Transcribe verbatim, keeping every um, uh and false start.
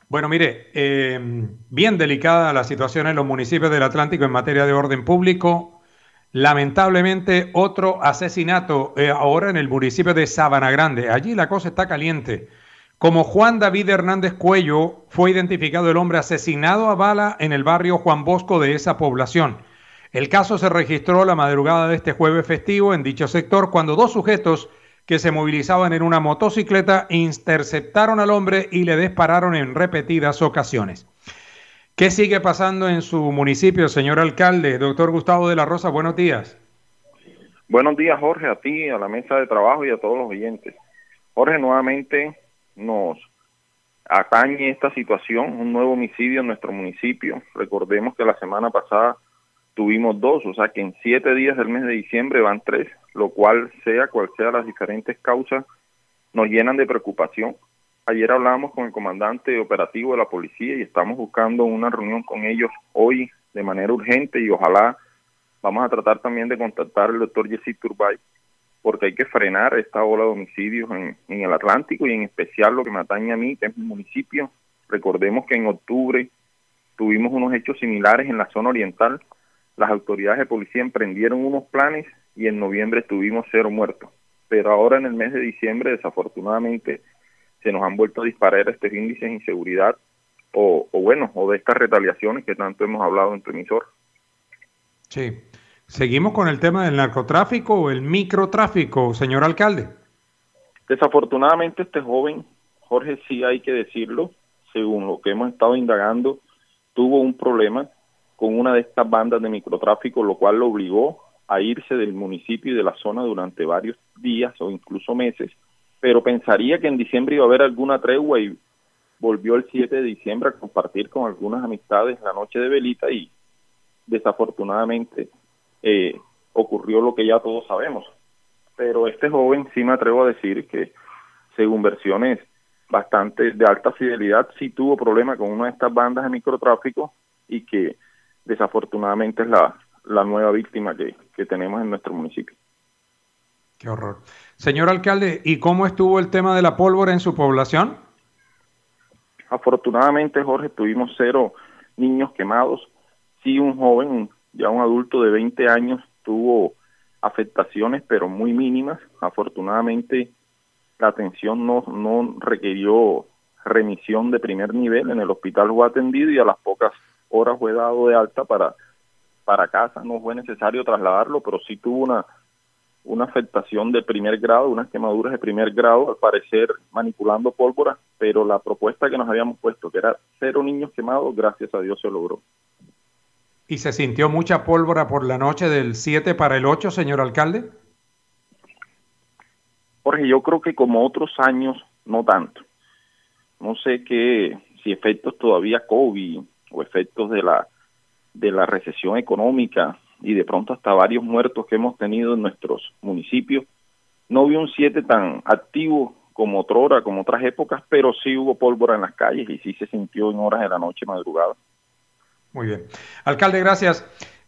Bueno, mire, eh, bien delicada la situación en los municipios del Atlántico en materia de orden público. Lamentablemente, otro asesinato eh, ahora en el municipio de Sabana Grande. Allí la cosa está caliente. Como Juan David Hernández Cuello, fue identificado el hombre asesinado a bala en el barrio Juan Bosco de esa población. El caso se registró la madrugada de este jueves festivo en dicho sector cuando dos sujetos que se movilizaban en una motocicleta interceptaron al hombre y le dispararon en repetidas ocasiones. ¿Qué sigue pasando en su municipio, señor alcalde? Doctor Gustavo de la Rosa, buenos días. Buenos días, Jorge, a ti, a la mesa de trabajo y a todos los oyentes. Jorge, nuevamente nos atañe esta situación, un nuevo homicidio en nuestro municipio. Recordemos que la semana pasada tuvimos dos, o sea que en siete días del mes de diciembre van tres, lo cual, sea cual sea las diferentes causas, nos llenan de preocupación. Ayer hablamos con el comandante operativo de la policía y estamos buscando una reunión con ellos hoy de manera urgente y ojalá vamos a tratar también de contactar al doctor Jesse Turbay porque hay que frenar esta ola de homicidios en, en el Atlántico y en especial lo que me atañe a mí, que es mi municipio. Recordemos que en octubre tuvimos unos hechos similares en la zona oriental. Las autoridades de policía emprendieron unos planes y en noviembre tuvimos cero muertos. Pero ahora en el mes de diciembre, desafortunadamente, se nos han vuelto a disparar estos índices de inseguridad o, o bueno, o de estas retaliaciones que tanto hemos hablado en tu emisor. Sí. ¿Seguimos con el tema del narcotráfico o el microtráfico, señor alcalde? Desafortunadamente este joven, Jorge, sí hay que decirlo, según lo que hemos estado indagando, tuvo un problema con una de estas bandas de microtráfico, lo cual lo obligó a irse del municipio y de la zona durante varios días o incluso meses, pero pensaría que en diciembre iba a haber alguna tregua y volvió el siete de diciembre a compartir con algunas amistades la noche de velita y desafortunadamente eh, ocurrió lo que ya todos sabemos. Pero este joven sí me atrevo a decir que, según versiones bastante de alta fidelidad, sí tuvo problema con una de estas bandas de microtráfico y que desafortunadamente es la, la nueva víctima que, que tenemos en nuestro municipio. Qué horror. Señor alcalde, ¿y cómo estuvo el tema de la pólvora en su población? Afortunadamente, Jorge, tuvimos cero niños quemados. Sí, un joven, ya un adulto de veinte años, tuvo afectaciones, pero muy mínimas. Afortunadamente, la atención no, no requirió remisión de primer nivel. En el hospital fue atendido y a las pocas horas fue dado de alta para, para casa. No fue necesario trasladarlo, pero sí tuvo una, una afectación de primer grado, unas quemaduras de primer grado, al parecer manipulando pólvora, pero la propuesta que nos habíamos puesto, que era cero niños quemados, gracias a Dios se logró. ¿Y se sintió mucha pólvora por la noche del siete para el ocho, señor alcalde? Jorge, yo creo que como otros años, no tanto. No sé qué, si efectos todavía COVID o efectos de la de la recesión económica y de pronto hasta varios muertos que hemos tenido en nuestros municipios. No vi un siete tan activo como otrora, como otras épocas, pero sí hubo pólvora en las calles y sí se sintió en horas de la noche madrugada. Muy bien. Alcalde, gracias.